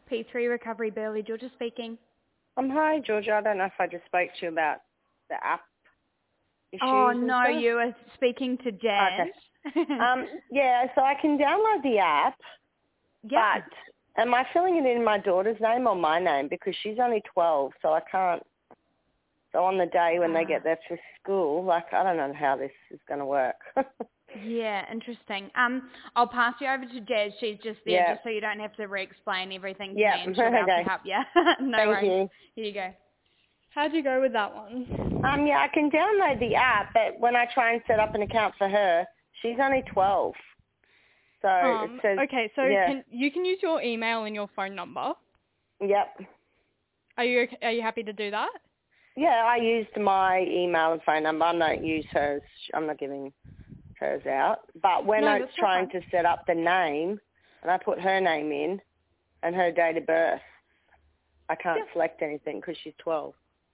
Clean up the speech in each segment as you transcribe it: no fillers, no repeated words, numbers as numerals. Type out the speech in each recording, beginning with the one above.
P3 Recovery Burley, Georgia speaking. Hi, Georgia. I don't know if I just spoke to you about the app issues Oh, and no, stuff. you were speaking to Jen. Okay. Yeah, so I can download the app, Yeah. but am I filling it in my daughter's name or my name? Because she's only 12, so I can't. So on the day when they get there for school, I don't know how this is going to work. Yeah, interesting. I'll pass you over to Jazz. She's just there just so you don't have to re-explain everything to me, and she'll be able to help you. No Thank worries. you. Here you go. How'd you go with that one? Yeah, I can download the app, but when I try and set up an account for her, she's only 12. So it says, okay, so you can use your email and your phone number. Yep. Are you happy to do that? Yeah, I used my email and phone number. I don't use hers. I'm not giving hers out. But when I was trying to set up the name, and I put her name in and her date of birth, I can't select anything because she's 12.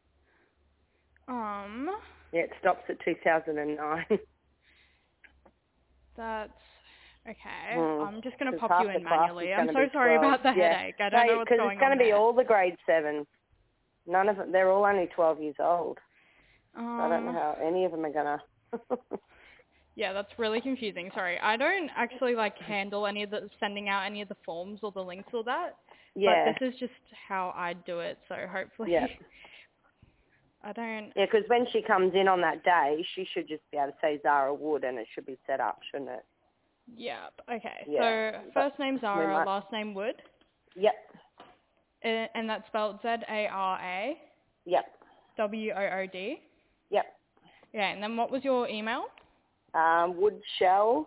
Yeah, it stops at 2009. That's okay. I'm just going to pop half you in the class manually. is I'm gonna so be sorry 12. about the headache. I don't know what's going on. Because it's going to be all the grade 7. None of them, they're all only 12 years old. So I don't know how any of them are going to. Yeah, that's really confusing. Sorry. I don't actually handle any of the sending out any of the forms or the links or that. Yeah. But this is just how I do it. So hopefully I don't. Yeah, because when she comes in on that day, she should just be able to say Zara Wood and it should be set up, shouldn't it? Yep. Okay. Yeah. So first name Zara, last name Wood. Yep. And that's spelled Zara. Yep. WOOD. Yep. Yeah, and then what was your email? Woodshell,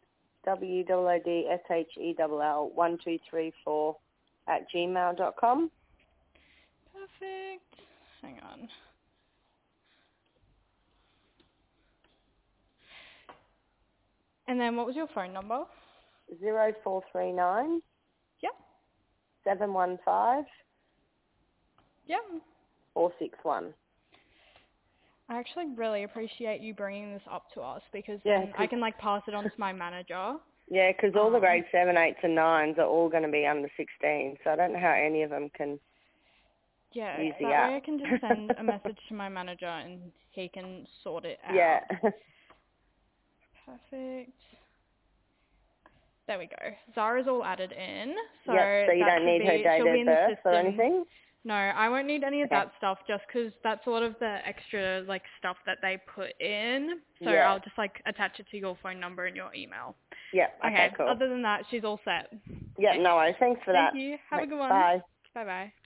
WOODSHELL 1234 @gmail.com. Perfect. Hang on. And then what was your phone number? 0439. Yep. 715. Yep. 461. I actually really appreciate you bringing this up to us because then I can pass it on to my manager. Yeah, because all the grade 7, 8s and 9s are all going to be under 16, so I don't know how any of them can use the app. That way I can just send a message to my manager and he can sort it out. Yeah. Perfect. There we go. Zara's all added in. So, so you don't need her date of birth or anything? No, I won't need any of that stuff just because that's sort of the extra stuff that they put in. So I'll just attach it to your phone number and your email. Yeah. Okay, cool. Other than that, she's all set. Yeah, no worries. Thanks for that. Thank you. Have a good one. Bye. Bye-bye.